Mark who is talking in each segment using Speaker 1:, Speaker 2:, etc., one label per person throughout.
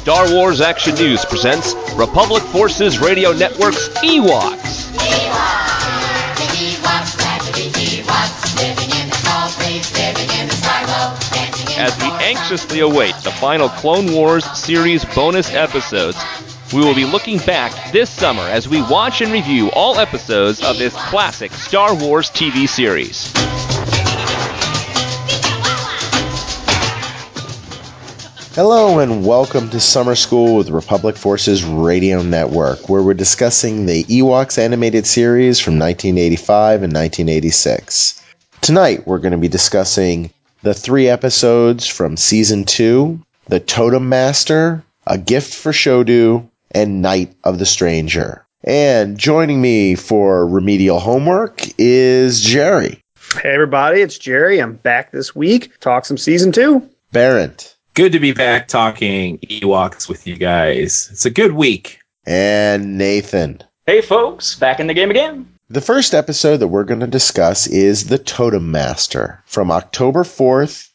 Speaker 1: Star Wars Action News presents Republic Forces Radio Network's Ewoks. As we anxiously await the final Clone Wars series bonus episodes, we will be looking back this summer as we watch and review all episodes of this classic Star Wars TV series.
Speaker 2: Hello and welcome to Summer School with Republic Forces Radio Network, where we're discussing the Ewoks animated series from 1985 and 1986. Tonight we're going to be discussing the 3 episodes from Season 2, The Totem Master, A Gift for Shodu, and Night of the Stranger. And joining me for remedial homework is Jerry.
Speaker 3: Hey everybody, it's Jerry. I'm back this week. Talk some Season 2.
Speaker 2: Barrett.
Speaker 4: Good to be back talking Ewoks with you guys. It's a good week.
Speaker 2: And Nathan.
Speaker 5: Hey folks, back in the game again.
Speaker 2: The first episode that we're going to discuss is The Totem Master from October 4th,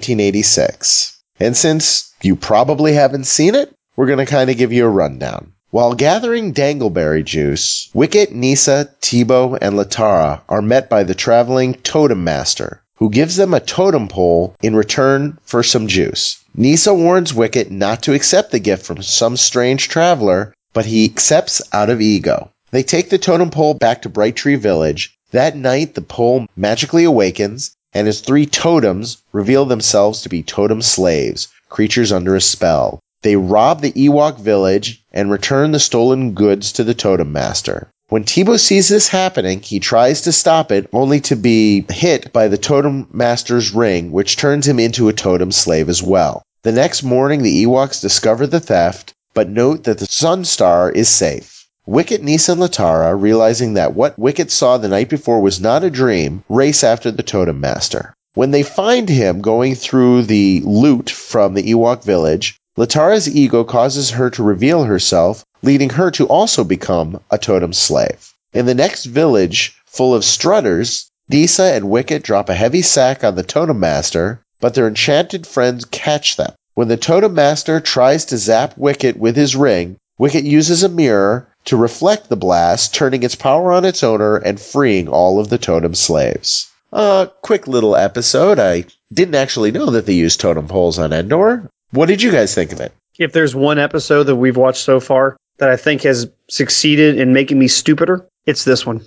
Speaker 2: 1986. And since you probably haven't seen it, we're going to kind of give you a rundown. While gathering dangleberry juice, Wicket, Nisa, Teebo, and Latara are met by the traveling Totem Master, who gives them a totem pole in return for some juice. Nisa warns Wicket not to accept the gift from some strange traveler, but he accepts out of ego. They take the totem pole back to Bright Tree Village. That night, the pole magically awakens, and its 3 totems reveal themselves to be totem slaves, creatures under a spell. They rob the Ewok village and return the stolen goods to the Totem Master. When Teebo sees this happening, he tries to stop it, only to be hit by the Totem Master's ring, which turns him into a totem slave as well. The next morning, the Ewoks discover the theft, but note that the Sun Star is safe. Wicket, Nisa, and Latara, realizing that what Wicket saw the night before was not a dream, race after the Totem Master. When they find him going through the loot from the Ewok village, Latara's ego causes her to reveal herself, leading her to also become a totem slave. In the next village, full of strutters, Nisa and Wicket drop a heavy sack on the Totem Master, but their enchanted friends catch them. When the Totem Master tries to zap Wicket with his ring, Wicket uses a mirror to reflect the blast, turning its power on its owner and freeing all of the totem slaves. Quick little episode. I didn't actually know that they used totem poles on Endor. What did you guys think of it?
Speaker 3: If there's one episode that we've watched so far that I think has succeeded in making me stupider, it's this one.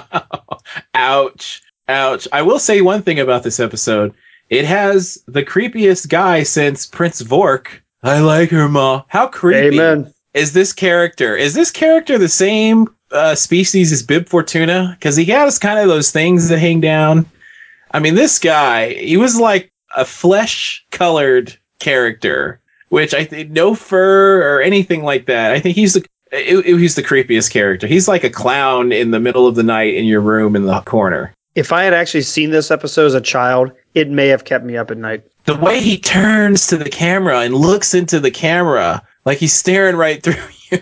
Speaker 4: Ouch. Ouch. I will say one thing about this episode. It has the creepiest guy since Prince Vork. I like her, Ma. How creepy is this character? Is this character the same species as Bib Fortuna? Because he has kind of those things that hang down. I mean, this guy, he was like a flesh-colored character, which I think no fur or anything like that. I think he's the creepiest character. He's like a clown in the middle of the night in your room in the corner.
Speaker 3: If I had actually seen this episode as a child, it may have kept me up at night.
Speaker 4: The way he turns to the camera and looks into the camera like he's staring right through you.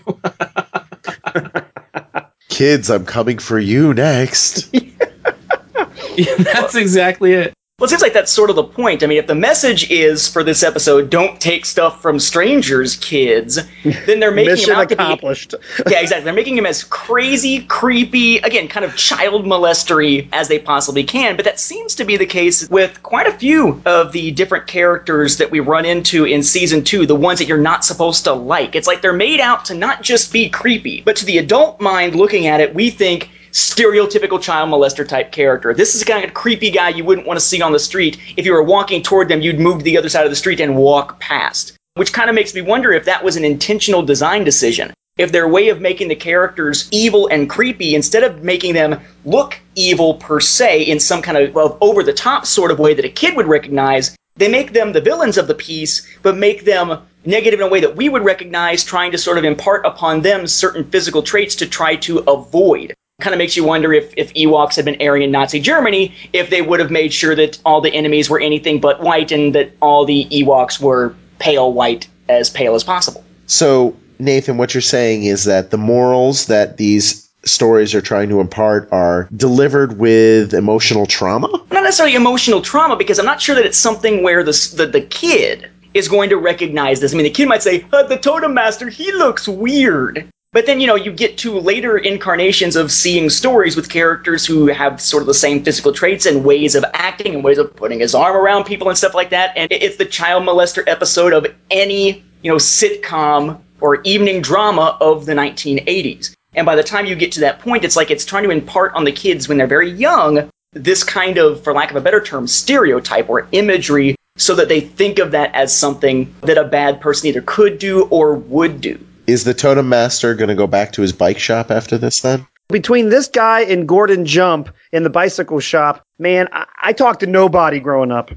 Speaker 2: Kids, I'm coming for you next.
Speaker 5: Yeah,
Speaker 4: that's exactly it.
Speaker 5: Well, it seems like that's sort of the point. I mean, if the message is for this episode, don't take stuff from strangers, kids, then they're making
Speaker 3: Mission
Speaker 5: him out
Speaker 3: accomplished.
Speaker 5: to be... Yeah, exactly. They're making him as crazy, creepy, again, kind of child molestery as they possibly can. But that seems to be the case with quite a few of the different characters that we run into in Season 2, the ones that you're not supposed to like. It's like they're made out to not just be creepy, but to the adult mind looking at it, we think... stereotypical child molester type character. This is the kind of creepy guy you wouldn't want to see on the street. If you were walking toward them, you'd move to the other side of the street and walk past. Which kind of makes me wonder if that was an intentional design decision. If their way of making the characters evil and creepy, instead of making them look evil per se in some kind of over-the-top sort of way that a kid would recognize, they make them the villains of the piece, but make them negative in a way that we would recognize, trying to sort of impart upon them certain physical traits to try to avoid. Kind of makes you wonder if Ewoks had been airing in Nazi Germany, if they would have made sure that all the enemies were anything but white and that all the Ewoks were pale white, as pale as possible.
Speaker 2: So, Nathan, what you're saying is that the morals that these stories are trying to impart are delivered with emotional trauma?
Speaker 5: Not necessarily emotional trauma, because I'm not sure that it's something where the kid is going to recognize this. I mean, the kid might say, the Totem Master, he looks weird. But then, you get to later incarnations of seeing stories with characters who have sort of the same physical traits and ways of acting and ways of putting his arm around people and stuff like that. And it's the child molester episode of any, sitcom or evening drama of the 1980s. And by the time you get to that point, it's like it's trying to impart on the kids when they're very young this kind of, for lack of a better term, stereotype or imagery so that they think of that as something that a bad person either could do or would do.
Speaker 2: Is the Totem Master going to go back to his bike shop after this then?
Speaker 3: Between this guy and Gordon Jump in the bicycle shop, man, I talked to nobody growing up.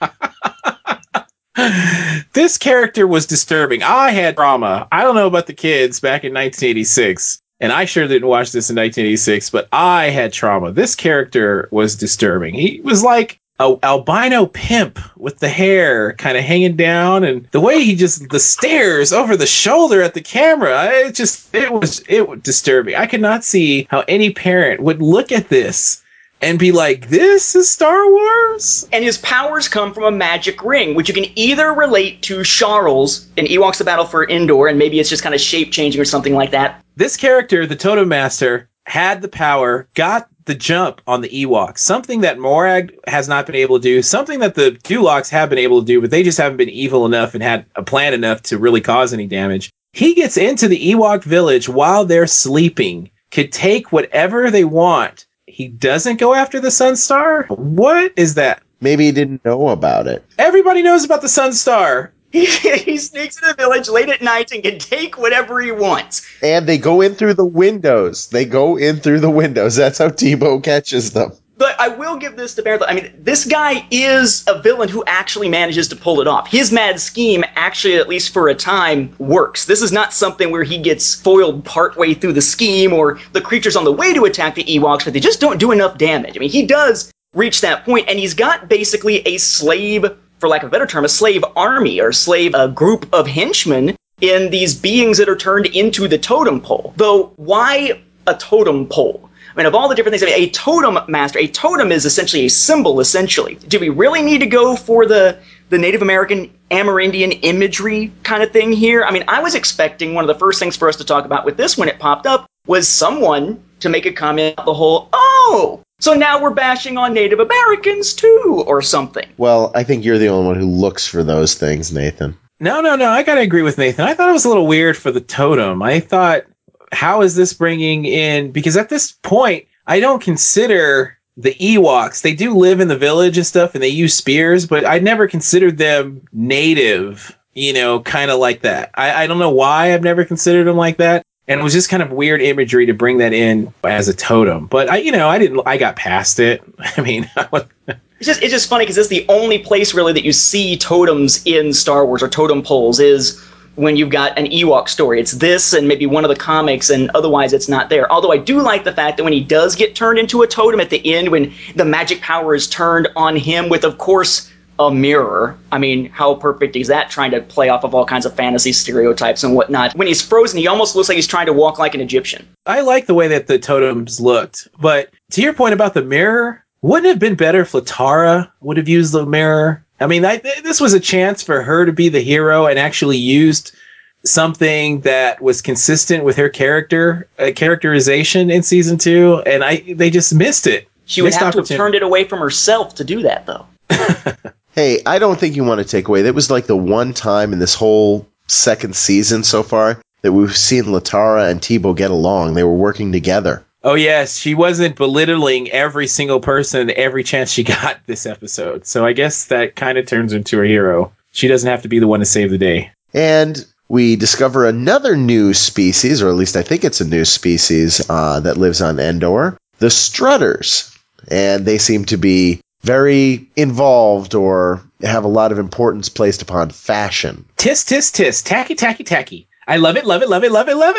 Speaker 4: This character was disturbing. I had trauma. I don't know about the kids back in 1986, and I sure didn't watch this in 1986, but I had trauma. This character was disturbing. He was like a albino pimp with the hair kind of hanging down, and the way the stares over the shoulder at the camera, it was disturbing. I could not see how any parent would look at this and be like, this is Star Wars?
Speaker 5: And his powers come from a magic ring, which you can either relate to Charles in Ewoks: The Battle for Endor, and maybe it's just kind of shape-changing or something like that.
Speaker 4: This character, the Totem Master, had the power, got the jump on the Ewoks, something that Morag has not been able to do, something that the Dulocs have been able to do, but they just haven't been evil enough and had a plan enough to really cause any damage. He gets into the Ewok village while they're sleeping, could take whatever they want. He doesn't go after the Sunstar? What is that?
Speaker 2: Maybe he didn't know about it.
Speaker 4: Everybody knows about the Sunstar.
Speaker 5: He sneaks in the village late at night and can take whatever he wants.
Speaker 2: And they go in through the windows. That's how Teebo catches them.
Speaker 5: But I will give this to Bear. I mean, this guy is a villain who actually manages to pull it off. His mad scheme actually, at least for a time, works. This is not something where he gets foiled partway through the scheme or the creatures on the way to attack the Ewoks, but they just don't do enough damage. I mean, he does reach that point, and he's got basically a slave, for lack of a better term, a slave army or a group of henchmen in these beings that are turned into the totem pole. Though, why a totem pole? I mean, of all the different things, a totem master, a totem is essentially a symbol, essentially. Do we really need to go for the Native American Amerindian imagery kind of thing here? I mean, I was expecting one of the first things for us to talk about with this when it popped up was someone to make a comment about the whole, so now we're bashing on Native Americans too, or something.
Speaker 2: Well, I think you're the only one who looks for those things, Nathan.
Speaker 4: No, I gotta agree with Nathan. I thought it was a little weird for the totem. I thought, how is this bringing in, because at this point, I don't consider the Ewoks, they do live in the village and stuff, and they use spears, but I never considered them native, kind of like that. I don't know why I've never considered them like that. And it was just kind of weird imagery to bring that in as a totem. But I got past it. I mean,
Speaker 5: it's just funny because it's the only place really that you see totems in Star Wars, or totem poles, is when you've got an Ewok story. It's this and maybe one of the comics, and otherwise it's not there. Although I do like the fact that when he does get turned into a totem at the end, when the magic power is turned on him with, of course, a mirror. I mean, how perfect is that, trying to play off of all kinds of fantasy stereotypes and whatnot? When he's frozen, he almost looks like he's trying to walk like an Egyptian.
Speaker 4: I like the way that the totems looked, but to your point about the mirror, wouldn't it have been better if Latara would have used the mirror? I mean, this was a chance for her to be the hero and actually used something that was consistent with her characterization in season 2, and they just missed it.
Speaker 5: She would have to have turned it away from herself to do that, though.
Speaker 2: Hey, I don't think you want to take away. That was like the one time in this whole second season so far that we've seen Latara and Teebo get along. They were working together.
Speaker 4: Oh, yes. She wasn't belittling every single person every chance she got this episode. So I guess that kind of turns her into a hero. She doesn't have to be the one to save the day.
Speaker 2: And we discover another new species, or at least I think it's a new species that lives on Endor, the Strutters. And they seem to be very involved or have a lot of importance placed upon fashion.
Speaker 4: Tis, tis, tis. Tacky, tacky, tacky. I love it, love it, love it, love it, love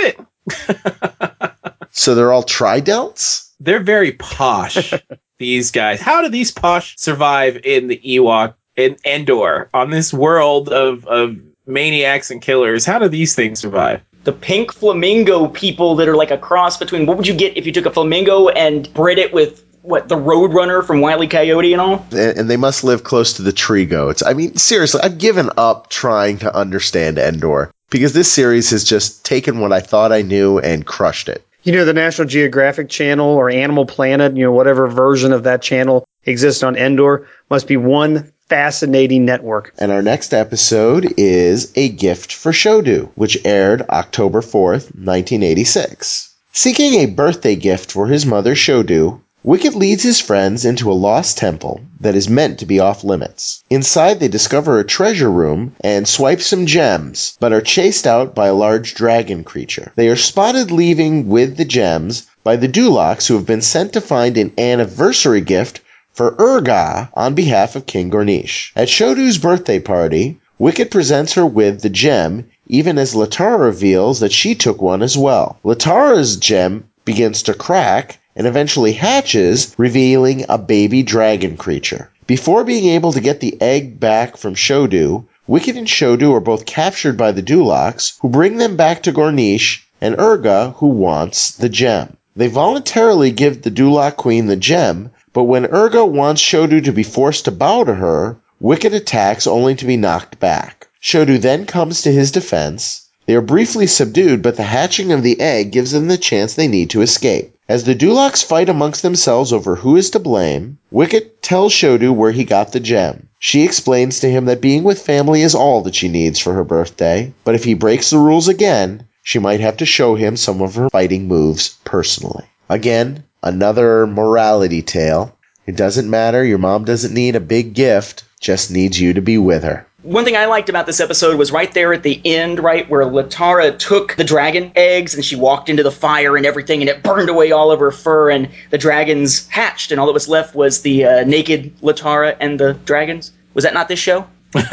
Speaker 4: it.
Speaker 2: So they're all tridelts?
Speaker 4: They're very posh, these guys. How do these posh survive in the Ewok, in Endor, on this world of maniacs and killers? How do these things survive?
Speaker 5: The pink flamingo people that are like a cross between, what would you get if you took a flamingo and bred it with the Roadrunner from Wile E. Coyote and all?
Speaker 2: And they must live close to the tree goats. I mean, seriously, I've given up trying to understand Endor, because this series has just taken what I thought I knew and crushed it.
Speaker 3: You know, the National Geographic Channel or Animal Planet, whatever version of that channel exists on Endor, must be one fascinating network.
Speaker 2: And our next episode is A Gift for Shodu, which aired October 4th, 1986. Seeking a birthday gift for his mother Shodu, Wicket leads his friends into a lost temple that is meant to be off limits. Inside, they discover a treasure room and swipe some gems, but are chased out by a large dragon creature. They are spotted leaving with the gems by the Dulocs, who have been sent to find an anniversary gift for Urga on behalf of King Gornish. At Shodu's birthday party, Wicket presents her with the gem, even as Latara reveals that she took one as well. Latara's gem begins to crack and eventually hatches, revealing a baby dragon creature. Before being able to get the egg back from Shodu, Wicket and Shodu are both captured by the Dulocs, who bring them back to Gornish, and Urga, who wants the gem. They voluntarily give the Duloc queen the gem, but when Urga wants Shodu to be forced to bow to her, Wicket attacks only to be knocked back. Shodu then comes to his defense. They are briefly subdued, but the hatching of the egg gives them the chance they need to escape. As the Dulocs fight amongst themselves over who is to blame, Wicket tells Shodu where he got the gem. She explains to him that being with family is all that she needs for her birthday, but if he breaks the rules again, she might have to show him some of her fighting moves personally. Again, another morality tale. It doesn't matter, your mom doesn't need a big gift, just needs you to be with her.
Speaker 5: One thing I liked about this episode was right there at the end, right, where Latara took the dragon eggs and she walked into the fire and everything, and it burned away all of her fur, and the dragons hatched, and all that was left was the naked Latara and the dragons. Was that not this show?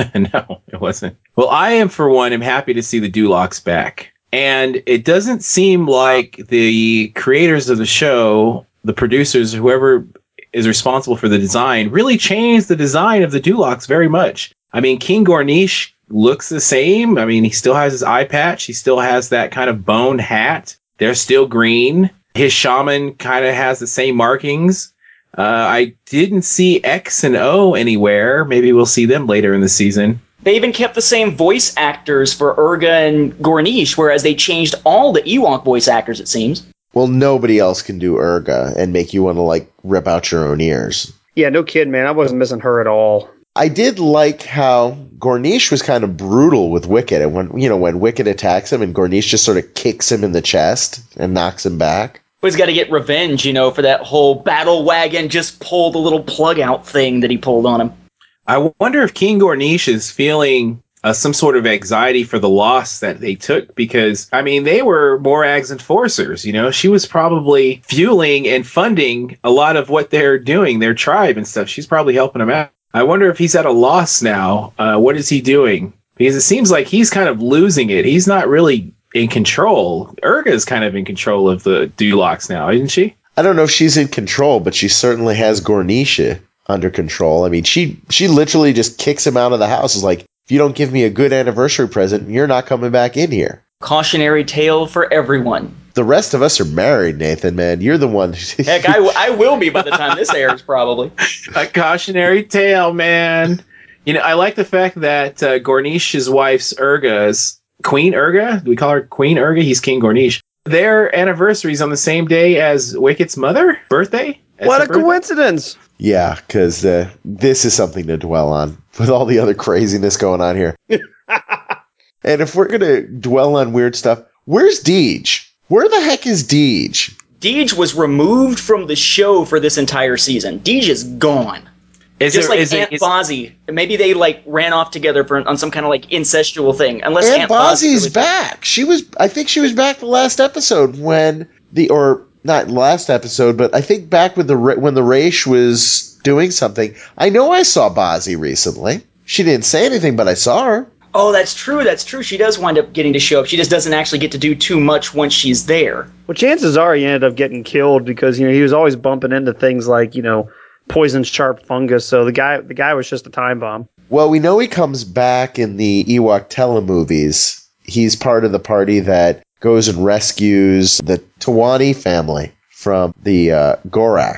Speaker 4: No, it wasn't. Well, I am, for one, am happy to see the Dulocs back. And it doesn't seem like the creators of the show, the producers, whoever is responsible for the design, really changed the design of the Dulocs very much. I mean, King Gornish looks the same. I mean, he still has his eye patch. He still has that kind of bone hat. They're still green. His shaman kind of has the same markings. I didn't see X and O anywhere. Maybe we'll see them later in the season.
Speaker 5: They even kept the same voice actors for Urga and Gornish, whereas they changed all the Ewok voice actors, it seems.
Speaker 2: Well, nobody else can do Urga and make you want to, rip out your own ears.
Speaker 3: Yeah, no kid, man. I wasn't missing her at all.
Speaker 2: I did like how Gornish was kind of brutal with Wicket, and when Wicket attacks him and Gornish just sort of kicks him in the chest and knocks him back.
Speaker 5: But he's got to get revenge, for that whole battle wagon just pull the little plug out thing that he pulled on him.
Speaker 4: I wonder if King Gornish is feeling some sort of anxiety for the loss that they took, because, I mean, they were Morag's enforcers, She was probably fueling and funding a lot of what they're doing, their tribe and stuff. She's probably helping them out. I wonder if he's at a loss now. What is he doing? Because it seems like he's kind of losing it. He's not really in control. Urga is kind of in control of the Dulocs now, isn't she?
Speaker 2: I don't know if she's in control, but she certainly has Gornish under control. I mean, she literally just kicks him out of the house. It's like, if you don't give me a good anniversary present, you're not coming back in here.
Speaker 5: Cautionary tale for everyone.
Speaker 2: The rest of us are married, Nathan, man. You're the one.
Speaker 5: Heck, I will be by the time this airs, probably.
Speaker 4: A cautionary tale, man. I like the fact that Gornish's wife's Urga's Queen Urga. Do we call her Queen Urga? He's King Gornish. Their anniversary's on the same day as Wicket's birthday.
Speaker 3: What a coincidence!
Speaker 2: Yeah, because this is something to dwell on with all the other craziness going on here. And if we're going to dwell on weird stuff, where's Deej? Where the heck is Deej?
Speaker 5: Deej was removed from the show for this entire season. Deej is gone. Aunt Bozzy. Maybe they ran off together on some kind of incestual thing. Unless
Speaker 2: Aunt Bozzy's back. I think she was back the last episode not last episode, but I think back when the Raish was doing something. I know I saw Bozzy recently. She didn't say anything, but I saw her.
Speaker 5: Oh, that's true. She does wind up getting to show up. She just doesn't actually get to do too much once she's there.
Speaker 3: Well, chances are he ended up getting killed because, he was always bumping into things like, poisoned sharp fungus. So the guy was just a time bomb.
Speaker 2: Well, we know he comes back in the Ewok telemovies. He's part of the party that goes and rescues the Tawani family from the Gorax.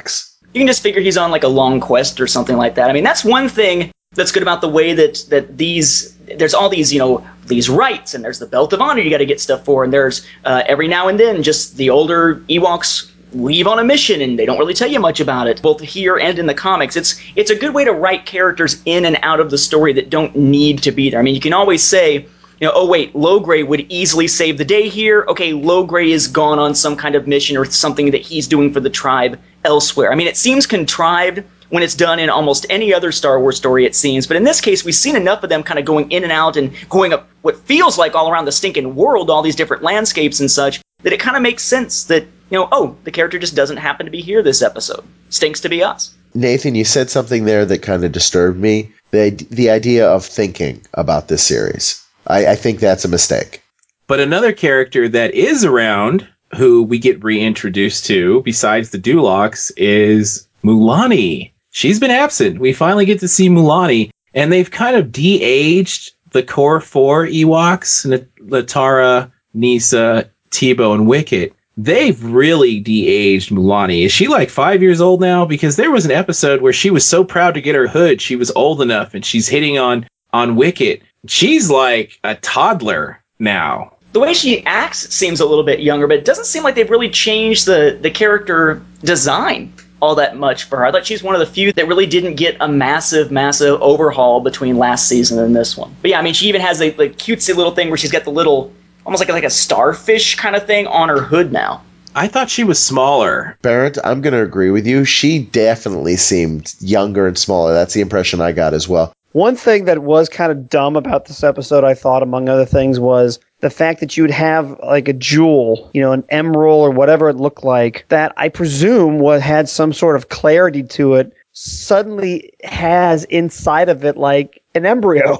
Speaker 5: you can just figure he's on like a long quest or something like that. I mean, that's one thing that's good about the way that there's all these, these rites, and there's the Belt of Honor you got to get stuff for, and there's every now and then just the older Ewoks leave on a mission and they don't really tell you much about it, both here and in the comics. It's a good way to write characters in and out of the story that don't need to be there. I mean, you can always say, oh wait, Logray would easily save the day here. Okay, Logray is gone on some kind of mission or something that he's doing for the tribe elsewhere. I mean, it seems contrived when it's done in almost any other Star Wars story, it seems. But in this case, we've seen enough of them kind of going in and out and going up what feels like all around the stinking world, all these different landscapes and such, that it kind of makes sense that, the character just doesn't happen to be here this episode. Stinks to be us.
Speaker 2: Nathan, you said something there that kind of disturbed me. The idea of thinking about this series. I think that's a mistake.
Speaker 4: But another character that is around, who we get reintroduced to, besides the Dulocs, is Mulani. She's been absent. We finally get to see Mulani, and they've kind of de-aged the core 4 Ewoks, Latara, Nisa, Teebo, and Wicket. They've really de-aged Mulani. Is she like 5 years old now? Because there was an episode where she was so proud to get her hood, she was old enough, and she's hitting on Wicket. She's like a toddler now.
Speaker 5: The way she acts seems a little bit younger, but it doesn't seem like they've really changed the character design all that much for her. I thought she's one of the few that really didn't get a massive overhaul between last season and this one. But yeah, I mean, she even has the cutesy little thing where she's got the little, almost like a starfish kind of thing on her hood now.
Speaker 4: I thought she was smaller.
Speaker 2: Barrett, I'm going to agree with you. She definitely seemed younger and smaller. That's the impression I got as well.
Speaker 3: One thing that was kind of dumb about this episode, I thought, among other things, was the fact that you would have like a jewel, an emerald or whatever it looked like, that I presume had some sort of clarity to it, suddenly has inside of it like an embryo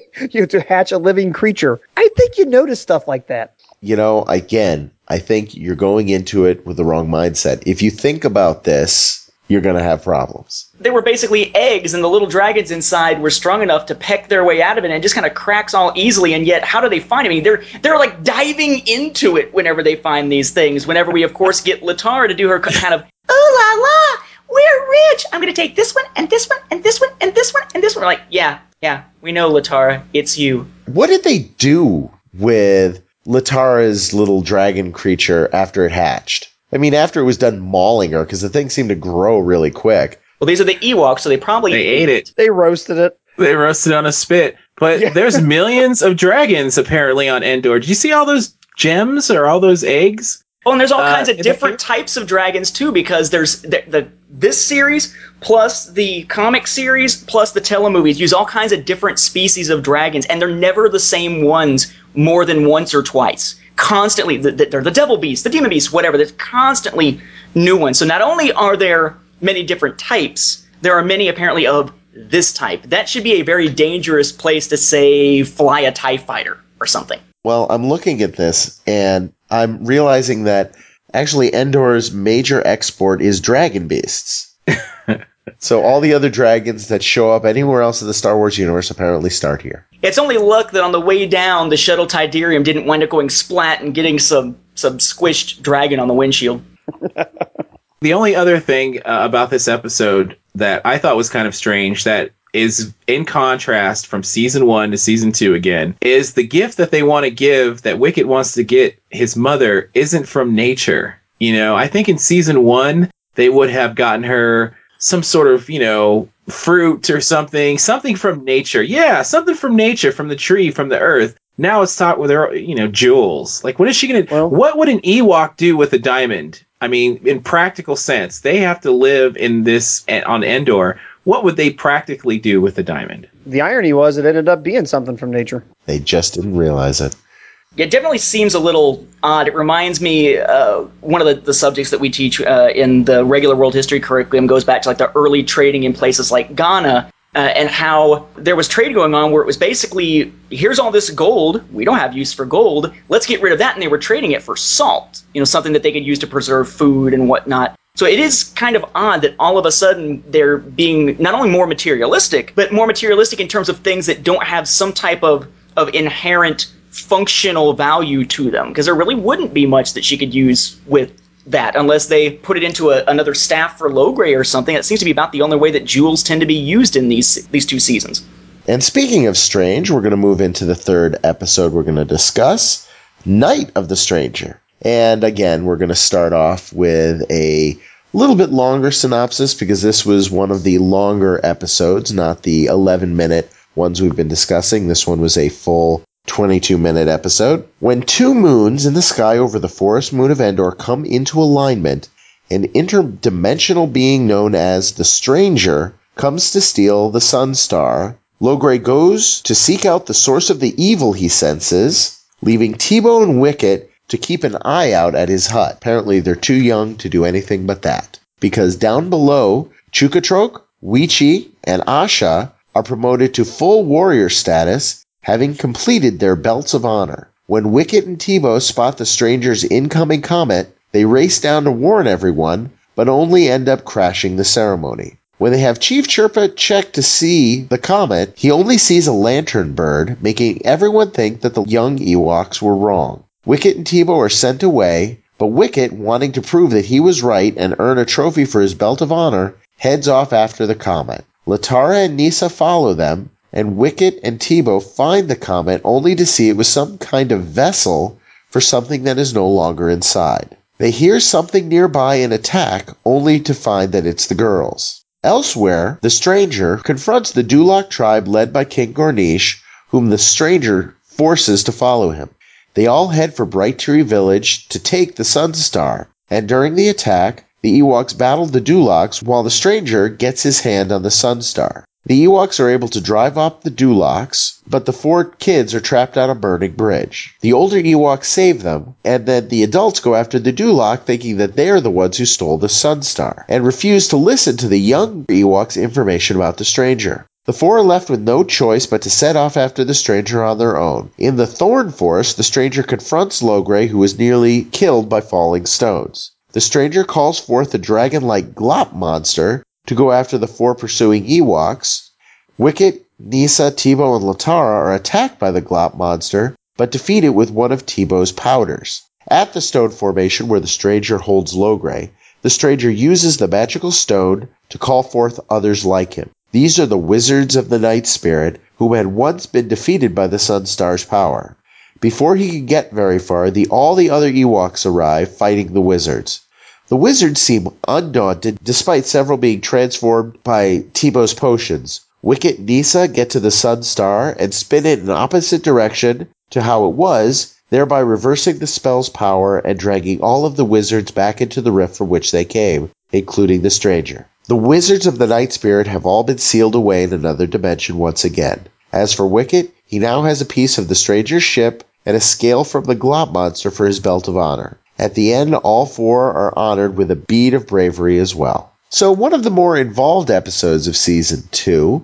Speaker 3: to hatch a living creature. I think you notice stuff like that.
Speaker 2: Again, I think you're going into it with the wrong mindset. If you think about this, you're going to have problems.
Speaker 5: They were basically eggs, and the little dragons inside were strong enough to peck their way out of it, and it just kind of cracks all easily, and yet how do they find it? I mean, they're like diving into it whenever they find these things, whenever we, of course, get Latara to do her kind of, oh la la, we're rich, I'm going to take this one, and this one, and this one, and this one, and this one. We're like, yeah, we know, Latara, it's you.
Speaker 2: What did they do with Latara's little dragon creature after it hatched? I mean, after it was done mauling her, because the thing seemed to grow really quick.
Speaker 5: Well, these are the Ewoks, so they ate it.
Speaker 3: They roasted it.
Speaker 4: They roasted on a spit. But There's millions of dragons, apparently, on Endor. Did you see all those gems or all those eggs?
Speaker 5: Oh, and there's all kinds of different types of dragons, too, because there's this series, plus the comic series, plus the telemovies use all kinds of different species of dragons, and they're never the same ones more than once or twice. Constantly, they're the devil beasts, the demon beasts, whatever. There's constantly new ones. So not only are there many different types, there are many apparently of this type. That should be a very dangerous place to, say, fly a TIE fighter or something.
Speaker 2: Well, I'm looking at this, and I'm realizing that actually Endor's major export is dragon beasts. So all the other dragons that show up anywhere else in the Star Wars universe apparently start here.
Speaker 5: It's only luck that on the way down, the shuttle Tidarium didn't wind up going splat and getting some squished dragon on the windshield.
Speaker 4: The only other thing about this episode that I thought was kind of strange, that is in contrast from season 1 to season 2 again, is the gift that they want to give, that Wicket wants to get his mother, isn't from nature. I think in season 1, they would have gotten her some sort of, fruit or something from nature. Yeah, something from nature, from the tree, from the earth. Now it's taught with her, jewels. Like, what is she going to... what would an Ewok do with a diamond? I mean, in practical sense, they have to live in this on Endor. What would they practically do with a diamond?
Speaker 3: The irony was it ended up being something from nature.
Speaker 2: They just didn't realize it.
Speaker 5: It definitely seems a little odd. It reminds me, one of the subjects that we teach in the regular world history curriculum goes back to like the early trading in places like Ghana, and how there was trade going on where it was basically, here's all this gold, we don't have use for gold, let's get rid of that, and they were trading it for salt, something that they could use to preserve food and whatnot. So it is kind of odd that all of a sudden they're being not only more materialistic, but more materialistic in terms of things that don't have some type of inherent functional value to them, because there really wouldn't be much that she could use with that unless they put it into another staff for Logray or something. It seems to be about the only way that jewels tend to be used in these 2 seasons.
Speaker 2: And speaking of strange, we're going to move into the third episode we're going to discuss, Night of the Stranger. And again, we're going to start off with a little bit longer synopsis because this was one of the longer episodes, not the 11-minute ones we've been discussing. This one was a full 22-minute episode. When 2 moons in the sky over the forest moon of Endor come into alignment, an interdimensional being known as the Stranger comes to steal the Sun Star. Logray goes to seek out the source of the evil he senses, leaving Teebo and Wicket to keep an eye out at his hut. Apparently, they're too young to do anything but that. Because down below, Chukatrok, Weechi, and Asha are promoted to full warrior status, having completed their belts of honor. When Wicket and Teebo spot the Stranger's incoming comet, they race down to warn everyone, but only end up crashing the ceremony. When they have Chief Chirpa check to see the comet, he only sees a lantern bird, making everyone think that the young Ewoks were wrong. Wicket and Teebo are sent away, but Wicket, wanting to prove that he was right and earn a trophy for his belt of honor, heads off after the comet. Latara and Nissa follow them, and Wicket and Teebo find the comet only to see it was some kind of vessel for something that is no longer inside. They hear something nearby and attack, only to find that it's the girls. Elsewhere, the Stranger confronts the Dulak tribe led by King Gornish, whom the Stranger forces to follow him. They all head for Bright Tree Village to take the Sun Star, and during the attack, the Ewoks battle the Dulaks while the Stranger gets his hand on the Sun Star. The Ewoks are able to drive off the Dulaks, but the 4 kids are trapped on a burning bridge. The older Ewoks save them, and then the adults go after the Dulak thinking that they are the ones who stole the Sun Star, and refuse to listen to the young Ewoks' information about the Stranger. The 4 are left with no choice but to set off after the Stranger on their own. In the Thorn Forest, the Stranger confronts Logray, who is nearly killed by falling stones. The Stranger calls forth a dragon-like Glop monster to go after the 4 pursuing Ewoks. Wicket, Nissa, Teebo, and Latara are attacked by the Glop monster, but defeated with one of Teebo's powders. At the stone formation where the Stranger holds Logray, the Stranger uses the magical stone to call forth others like him. These are the Wizards of the Night Spirit, who had once been defeated by the Sun Star's power. Before he can get very far, all the other Ewoks arrive, fighting the Wizards. The Wizards seem undaunted, despite several being transformed by Teebo's potions. Wicket and Nissa get to the Sun Star and spin it in opposite direction to how it was, thereby reversing the spell's power and dragging all of the Wizards back into the rift from which they came, including the Stranger. The Wizards of the Night Spirit have all been sealed away in another dimension once again. As for Wicket, he now has a piece of the Stranger's ship and a scale from the Glop monster for his belt of honor. At the end, all 4 are honored with a bead of bravery as well. So one of the more involved episodes of Season 2,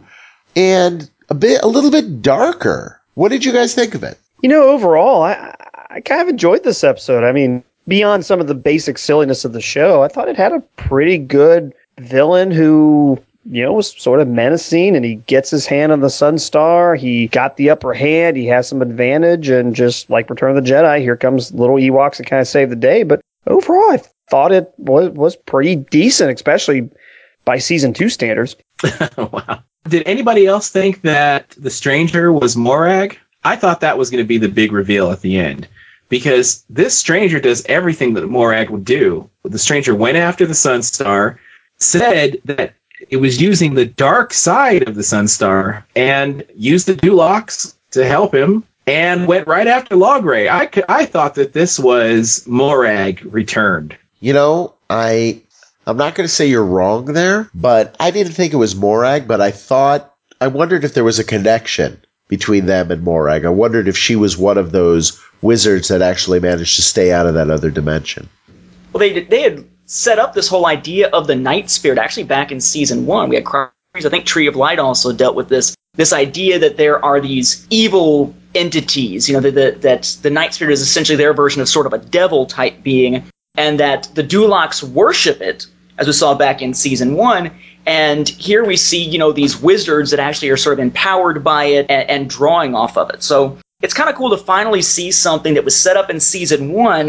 Speaker 2: and a little bit darker. What did you guys think of it?
Speaker 3: Overall, I kind of enjoyed this episode. I mean, beyond some of the basic silliness of the show, I thought it had a pretty good villain who, was sort of menacing, and he gets his hand on the Sun Star. He got the upper hand. He has some advantage, and just like Return of the Jedi, here comes little Ewoks to kind of save the day. But overall, I thought it was pretty decent, especially by Season 2 standards.
Speaker 4: Wow. Did anybody else think that the Stranger was Morag? I thought that was going to be the big reveal at the end, because this Stranger does everything that Morag would do. The Stranger went after the Sun Star, said that it was using the dark side of the Sun Star, and used the Dulaks to help him, and went right after Logray. I thought that this was Morag returned.
Speaker 2: I'm not going to say you're wrong there, but I didn't think it was Morag, but I wondered if there was a connection between them and Morag. I wondered if she was one of those wizards that actually managed to stay out of that other dimension.
Speaker 5: Well, they had set up this whole idea of the Night Spirit actually back in Season 1. We had I think Tree of Light also dealt with this idea that there are these evil entities, that the Night Spirit is essentially their version of sort of a devil-type being, and that the Dulaks worship it, as we saw back in Season 1. And here we see, these wizards that actually are sort of empowered by it and drawing off of it. So it's kind of cool to finally see something that was set up in Season 1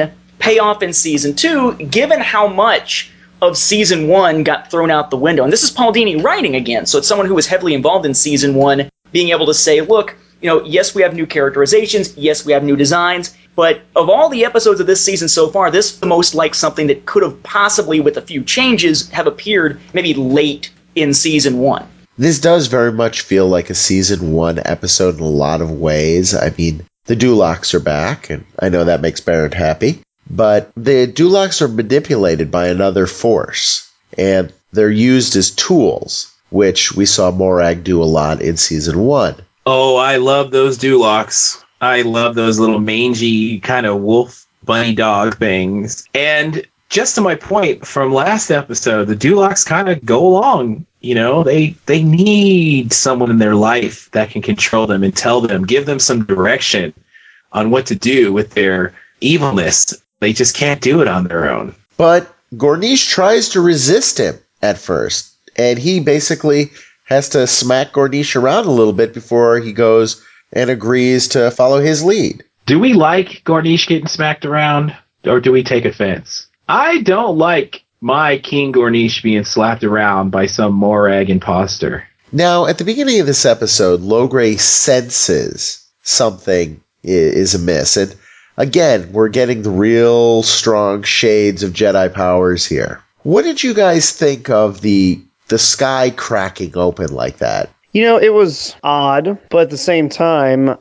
Speaker 5: pay off in season 2, given how much of season 1 got thrown out the window. And this is Paul Dini writing again, so it's someone who was heavily involved in season 1, being able to say, look, yes, we have new characterizations, yes, we have new designs, but of all the episodes of this season so far, this is the most like something that could have possibly, with a few changes, have appeared maybe late in season 1.
Speaker 2: This does very much feel like a season 1 episode in a lot of ways. I mean, the Dulaks are back, and I know that makes Barrett happy, but the Dulaks are manipulated by another force, and they're used as tools, which we saw Morag do a lot in season 1.
Speaker 4: Oh, I love those Dulaks. I love those little mangy kind of wolf bunny dog things. And just to my point from last episode, the Dulaks kind of go along. They need someone in their life that can control them and tell them, give them some direction on what to do with their evilness. They just can't do it on their own.
Speaker 2: But Gornish tries to resist him at first, and he basically has to smack Gornish around a little bit before he goes and agrees to follow his lead.
Speaker 4: Do we like Gornish getting smacked around, or do we take offense? I don't like my King Gornish being slapped around by some Morag imposter.
Speaker 2: Now, at the beginning of this episode, Logray senses something is amiss, and again, we're getting the real strong shades of Jedi powers here. What did you guys think of the sky cracking open like that?
Speaker 3: It was odd, but at the same time,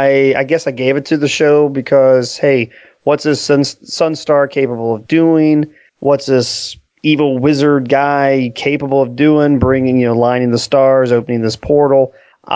Speaker 3: I guess I gave it to the show because, hey, what's this Sunstar capable of doing? What's this evil wizard guy capable of doing? Bringing, lining the stars, opening this portal.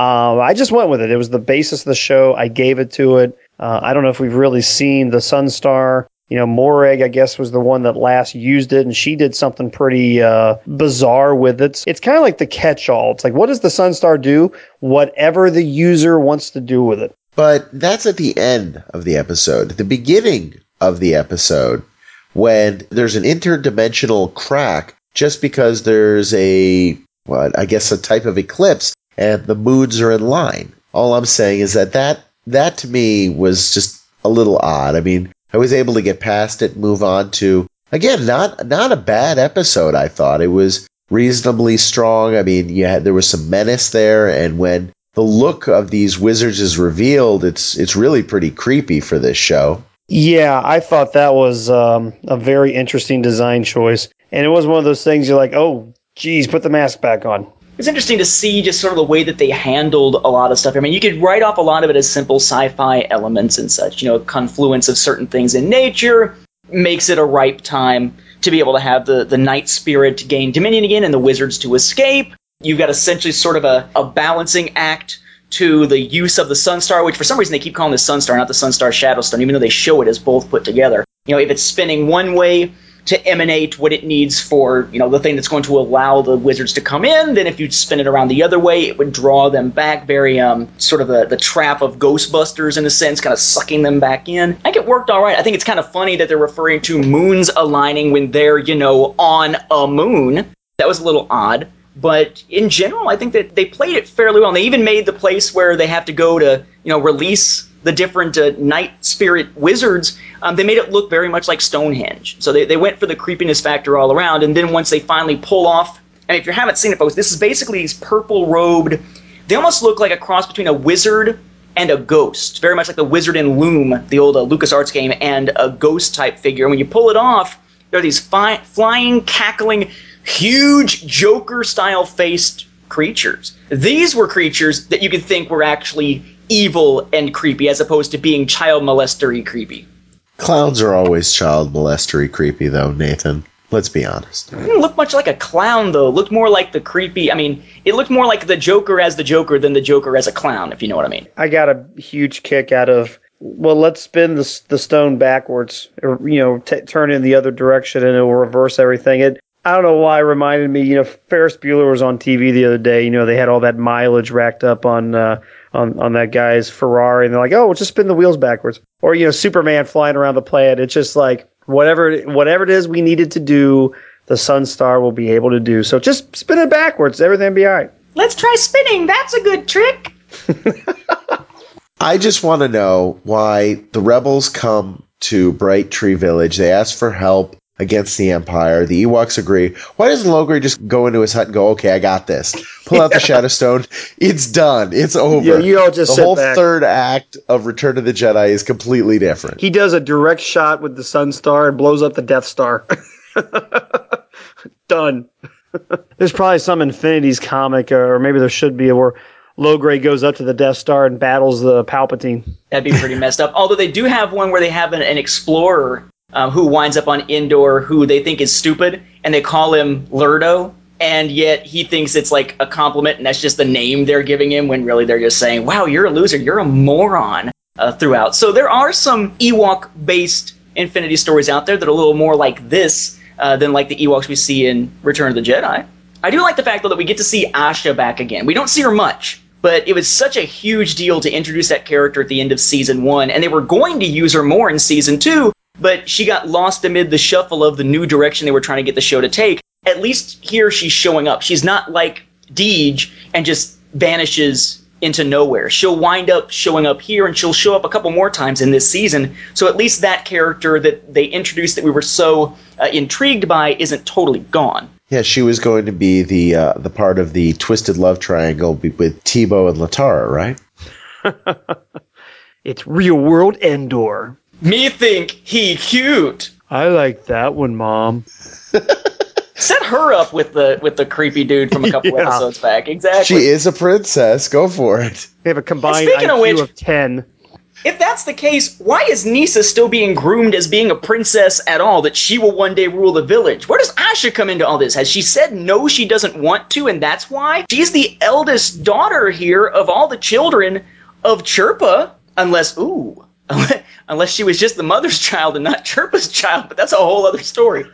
Speaker 3: I just went with it. It was the basis of the show. I gave it to it. I don't know if we've really seen the Sunstar. Morag, I guess, was the one that last used it, and she did something pretty bizarre with it. It's kind of like the catch-all. It's like, what does the Sunstar do? Whatever the user wants to do with it.
Speaker 2: But that's at the end of the episode. At the beginning of the episode, when there's an interdimensional crack, just because there's a type of eclipse, and the moods are in line. All I'm saying is that to me was just a little odd. I mean, I was able to get past it and move on to, again, not a bad episode, I thought. It was reasonably strong. I mean, there was some menace there, and when the look of these wizards is revealed, it's really pretty creepy for this show.
Speaker 3: Yeah, I thought that was a very interesting design choice. And it was one of those things you're like, oh, geez, put the mask back on.
Speaker 5: It's interesting to see just sort of the way that they handled a lot of stuff. I mean, you could write off a lot of it as simple sci-fi elements and such. Confluence of certain things in nature makes it a ripe time to be able to have the night spirit gain dominion again and the wizards to escape. You've got essentially sort of a balancing act to the use of the Sunstar, which for some reason they keep calling the Sunstar, not the Sunstar Shadowstone, even though they show it as both put together. If it's spinning one way to emanate what it needs for, the thing that's going to allow the wizards to come in, then if you spin it around the other way, it would draw them back. Very sort of the trap of Ghostbusters in a sense, kind of sucking them back in. I think it worked all right. I think it's kind of funny that they're referring to moons aligning when they're, on a moon. That was a little odd. But in general, I think that they played it fairly well. And they even made the place where they have to go to, release the different night spirit wizards, they made it look very much like Stonehenge. So they went for the creepiness factor all around. And then once they finally pull off, and if you haven't seen it, folks, this is basically these purple-robed, they almost look like a cross between a wizard and a ghost. Very much like the wizard in Loom, the old LucasArts game, and a ghost-type figure. And when you pull it off, there are these flying, cackling, huge Joker-style faced creatures. These were creatures that you could think were actually evil and creepy, as opposed to being child molestery creepy.
Speaker 2: Clowns are always child molestery creepy, though, Nathan. Let's be honest.
Speaker 5: It didn't look much like a clown, though. It looked more like the creepy... it looked more like the Joker as the Joker than the Joker as a clown, if you know what I mean.
Speaker 3: I got a huge kick out of, let's spin the stone backwards, or, turn in the other direction, and it will reverse everything. I don't know why it reminded me, Ferris Bueller was on TV the other day. They had all that mileage racked up on that guy's Ferrari, and they're like, oh, we'll just spin the wheels backwards. Or, Superman flying around the planet. It's just like, whatever it is we needed to do, the Sunstar will be able to do. So just spin it backwards. Everything will be all right.
Speaker 5: Let's try spinning. That's a good trick.
Speaker 2: I just want to know why the rebels come to Bright Tree Village. They ask for help against the Empire. The Ewoks agree. Why doesn't Logray just go into his hut and go, okay, I got this. Pull out the Shadow Stone. It's done. It's over.
Speaker 3: Yeah, you all just
Speaker 2: the whole third act of Return of the Jedi is completely different.
Speaker 3: He does a direct shot with the Sun Star and blows up the Death Star. Done. There's probably some Infinities comic, or maybe there should be, where Logray goes up to the Death Star and battles the Palpatine.
Speaker 5: That'd be pretty messed up. Although they do have one where they have an explorer who winds up on Endor, who they think is stupid, and they call him Lurdo, and yet he thinks it's like a compliment, and that's just the name they're giving him, when really they're just saying, wow, you're a loser, you're a moron, throughout. So there are some Ewok-based Infinity stories out there that are a little more like this than like the Ewoks we see in Return of the Jedi. I do like the fact, though, that we get to see Asha back again. We don't see her much, but it was such a huge deal to introduce that character at the end of Season 1, and they were going to use her more in Season 2, but she got lost amid the shuffle of the new direction they were trying to get the show to take. At least here she's showing up. She's not like Deej and just vanishes into nowhere. She'll wind up showing up here, and she'll show up a couple more times in this season. So at least that character that they introduced that we were so intrigued by isn't totally gone.
Speaker 2: Yeah, she was going to be the part of the Twisted Love Triangle with Tebow and Latara, right?
Speaker 3: It's Real World Endor.
Speaker 5: Me think he cute.
Speaker 3: I like that one, Mom.
Speaker 5: Set her up with the creepy dude from a couple episodes back. Exactly.
Speaker 2: She is a princess. Go for it.
Speaker 3: They have a combined IQ of 10.
Speaker 5: If that's the case, why is Nisa still being groomed as being a princess at all, that she will one day rule the village? Where does Asha come into all this? Has she said no, she doesn't want to, and that's why? She's the eldest daughter here of all the children of Chirpa, unless she was just the mother's child and not Chirpa's child, but that's a whole other story.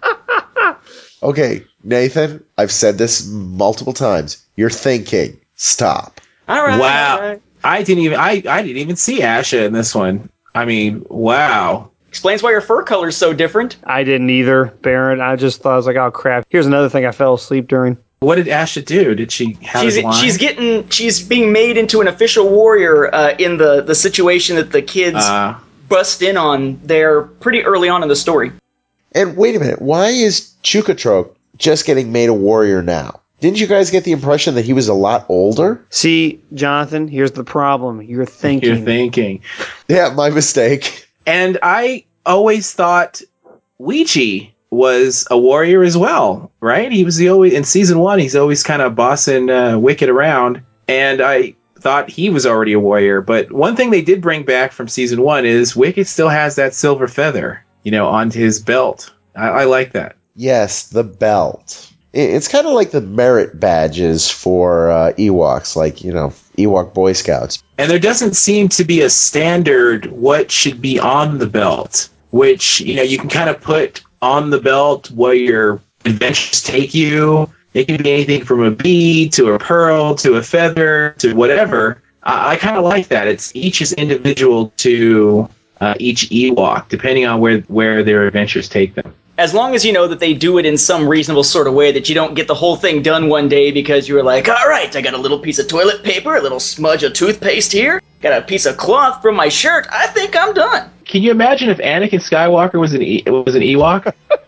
Speaker 2: Okay, Nathan, I've said this multiple times. You're thinking. Stop.
Speaker 5: All right.
Speaker 4: Wow.
Speaker 5: All right.
Speaker 4: I didn't even see Asha in this one. I mean, wow.
Speaker 5: Explains why your fur color's so different.
Speaker 3: I didn't either, Baron. I just thought, I was like, oh crap. Here's another thing I fell asleep during.
Speaker 4: What did Asha do? Did she have a line?
Speaker 5: She's being made into an official warrior in the situation that the kids bust in on there pretty early on in the story.
Speaker 2: And wait a minute, why is Chukotro just getting made a warrior now? Didn't you guys get the impression that he was a lot older?
Speaker 3: See, Jonathan, here's the problem. You're thinking.
Speaker 2: Yeah, my mistake.
Speaker 4: And I always thought Ouija was a warrior as well, right? He was in Season 1, he's always kind of bossing Wicket around, and I thought he was already a warrior. But one thing they did bring back from Season 1 is Wicket still has that silver feather, on his belt. I like that.
Speaker 2: Yes, the belt. It's kind of like the merit badges for Ewoks, like, Ewok Boy Scouts.
Speaker 4: And there doesn't seem to be a standard what should be on the belt, which, you can kind of put on the belt where your adventures take you. It can be anything from a bead to a pearl to a feather to whatever. I kind of like that. Each is individual to each Ewok, depending on where their adventures take them.
Speaker 5: As long as you know that they do it in some reasonable sort of way, that you don't get the whole thing done one day because you were like, all right, I got a little piece of toilet paper, a little smudge of toothpaste here, got a piece of cloth from my shirt, I think I'm done.
Speaker 4: Can you imagine if Anakin Skywalker was an Ewok?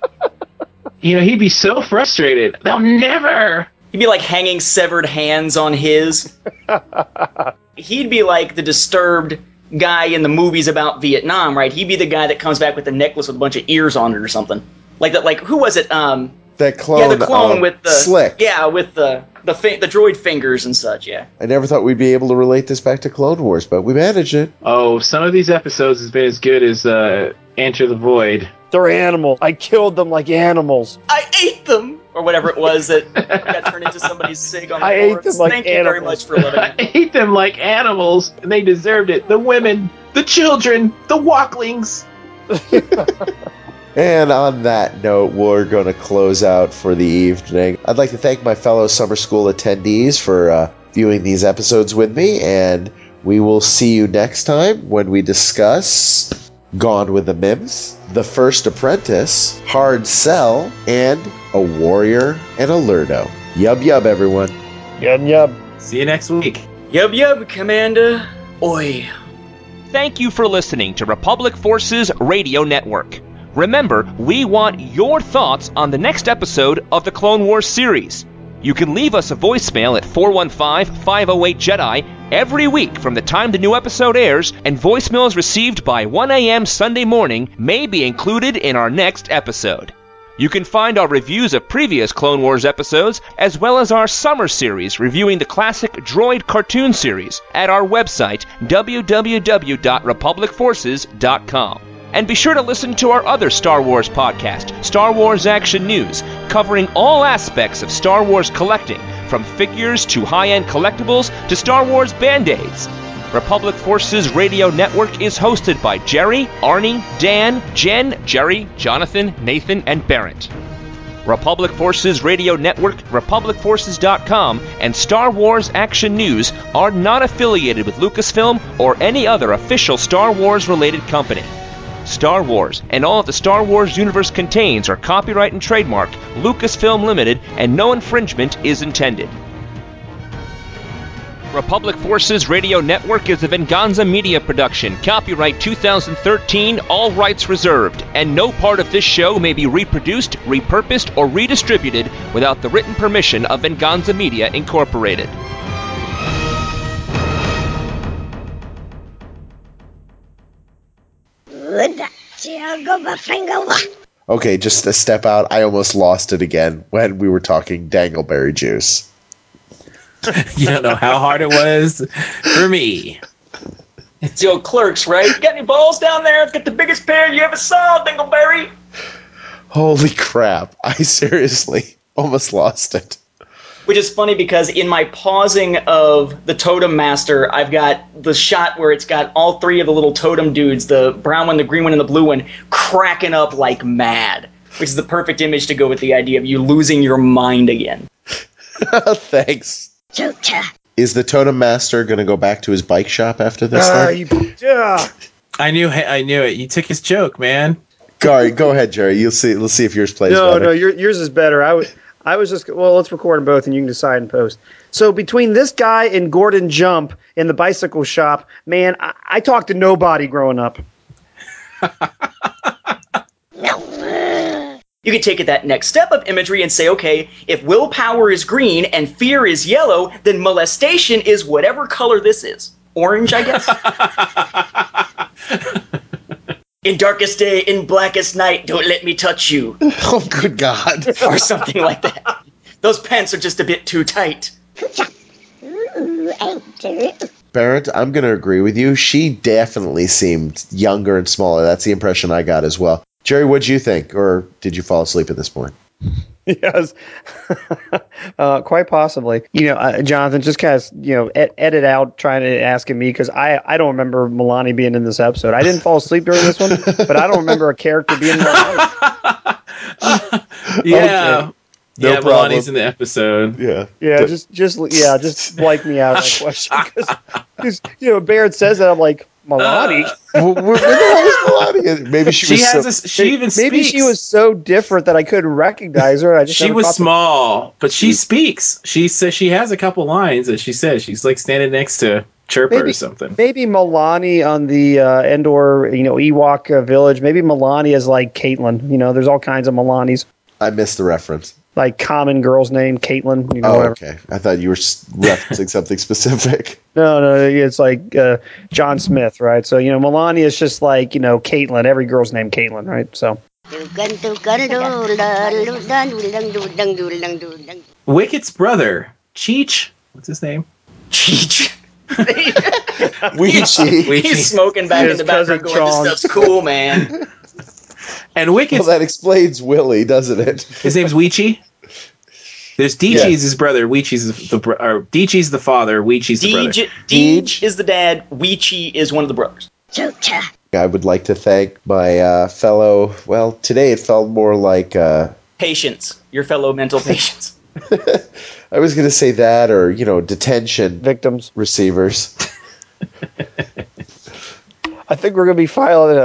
Speaker 4: He'd be so frustrated. They'll never...
Speaker 5: He'd be like hanging severed hands on his. He'd be like the disturbed guy in the movies about Vietnam, right? He'd be the guy that comes back with the necklace with a bunch of ears on it or something. Like that. Like, who was it?
Speaker 2: That clone.
Speaker 5: Yeah, the clone with the
Speaker 2: Slick.
Speaker 5: Yeah, with the droid fingers and such. Yeah.
Speaker 2: I never thought we'd be able to relate this back to Clone Wars, but we managed it.
Speaker 4: Oh, some of these episodes has been as good as Enter the Void.
Speaker 3: They're animals. I killed them like animals.
Speaker 5: I ate them, or whatever it was that got turned into somebody's sig on the
Speaker 3: I ate them like
Speaker 5: Thank
Speaker 3: animals.
Speaker 5: you very much for living.
Speaker 4: I ate them like animals, and they deserved it. The women, the children, the walklings.
Speaker 2: And on that note, we're going to close out for the evening. I'd like to thank my fellow summer school attendees for viewing these episodes with me, and we will see you next time when we discuss Gone with the Mims, The First Apprentice, Hard Sell, and A Warrior and a Lurdo. Yub yub, everyone.
Speaker 3: Yub yub.
Speaker 4: See you next week.
Speaker 5: Yub yub, Commander. Oi.
Speaker 1: thank you for listening to Republic Forces Radio Network. Remember, we want your thoughts on the next episode of the Clone Wars series. You can leave us a voicemail at 415-508-JEDI every week from the time the new episode airs, and voicemails received by 1 a.m. Sunday morning may be included in our next episode. You can find our reviews of previous Clone Wars episodes, as well as our summer series reviewing the classic Droid cartoon series, at our website, www.republicforces.com. And be sure to listen to our other Star Wars podcast, Star Wars Action News, covering all aspects of Star Wars collecting, from figures to high-end collectibles to Star Wars Band-Aids. Republic Forces Radio Network is hosted by Jerry, Arnie, Dan, Jen, Jerry, Jonathan, Nathan, and Barrett. Republic Forces Radio Network, RepublicForces.com, and Star Wars Action News are not affiliated with Lucasfilm or any other official Star Wars-related company. Star Wars and all that the Star Wars universe contains are copyright and trademark Lucasfilm Limited, and no infringement is intended. Republic Forces Radio Network is a Venganza Media production, copyright 2013, all rights reserved, and no part of this show may be reproduced, repurposed, or redistributed without the written permission of Venganza Media Incorporated.
Speaker 2: Okay, just a step out. I almost lost it again when we were talking dangleberry juice.
Speaker 4: You don't know how hard it was for me.
Speaker 5: It's the old Clerks, right? You got any balls down there? I've got the biggest pair you ever saw, Dingleberry.
Speaker 2: Holy crap. I seriously almost lost it.
Speaker 5: Which is funny because in my pausing of the Totem Master, I've got the shot where it's got all three of the little totem dudes, the brown one, the green one, and the blue one, cracking up like mad. Which is the perfect image to go with the idea of you losing your mind again.
Speaker 2: Thanks. Is the Totem Master going to go back to his bike shop after this?
Speaker 4: I knew it. You took his joke, man.
Speaker 2: Sorry, go ahead, Jerry. Let's see if yours plays better.
Speaker 3: No, yours is better. I was just, let's record them both and you can decide in post. So between this guy and Gordon Jump in the bicycle shop, man, I talked to nobody growing up.
Speaker 5: You could take it that next step of imagery and say, okay, if willpower is green and fear is yellow, then molestation is whatever color this is. Orange, I guess? In darkest day, in blackest night, don't let me touch you.
Speaker 2: Oh, good God.
Speaker 5: Or something like that. Those pants are just a bit too tight.
Speaker 2: Barrett, I'm going to agree with you. She definitely seemed younger and smaller. That's the impression I got as well. Jerry, what'd you think? Or did you fall asleep at this point?
Speaker 3: Yes, quite possibly. Jonathan, just kind of, edit out trying to asking me, because I don't remember Milani being in this episode. I didn't fall asleep during this one, but I don't remember a character being Milani.
Speaker 4: Yeah.
Speaker 2: Okay. No problem.
Speaker 4: Milani's in the episode.
Speaker 2: Yeah.
Speaker 3: Just blank me out of that question. Because Barrett says that, I'm like, Milani?
Speaker 2: Where the hell was Milani? Maybe she
Speaker 3: was so different that I couldn't recognize her.
Speaker 4: She was small, but she speaks. She says she has a couple lines that she says. She's like standing next to Chirper or something.
Speaker 3: Maybe Milani on the Endor, Ewok village. Maybe Milani is like Caitlin. There's all kinds of Milanis.
Speaker 2: I missed the reference.
Speaker 3: Like common girl's name, Caitlin.
Speaker 2: Whatever. Okay. I thought you were referencing something specific.
Speaker 3: No, it's like John Smith, right? So, Milani is just like, Caitlin. Every girl's named Caitlin, right? So.
Speaker 4: Wicked's brother, Cheech. What's his name?
Speaker 5: Cheech.
Speaker 2: Weechie.
Speaker 5: He's smoking back in the background going, this stuff's cool, man.
Speaker 4: And Wicked.
Speaker 2: Well, that explains Willie, doesn't it?
Speaker 4: His name's Weechie. There's Deechee's his brother. Deechee's the father. Weechie's the brother.
Speaker 5: Deej is the dad. Weechie is one of the brothers.
Speaker 2: I would like to thank my fellow. Well, today it felt more like
Speaker 5: patients. Your fellow mental patients.
Speaker 2: I was going to say that, or detention
Speaker 3: victims,
Speaker 2: receivers.
Speaker 3: I think we're going to be filing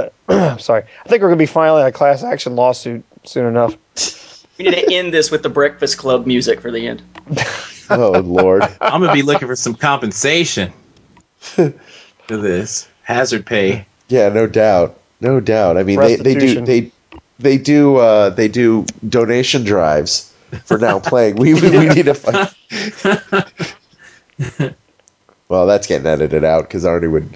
Speaker 3: a class action lawsuit soon enough.
Speaker 5: We need to end this with the Breakfast Club music for the end.
Speaker 2: Oh, Lord.
Speaker 4: I'm going to be looking for some compensation for this. Hazard pay.
Speaker 2: Yeah, no doubt. No doubt. I mean, they do donation drives for Now Playing. We need to find. Well, that's getting edited out because Arnie would.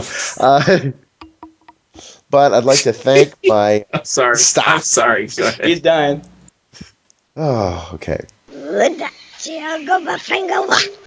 Speaker 2: But I'd like to thank my.
Speaker 4: I'm sorry.
Speaker 2: Stop.
Speaker 4: I'm sorry. Go ahead.
Speaker 5: He's dying.
Speaker 2: Oh, okay.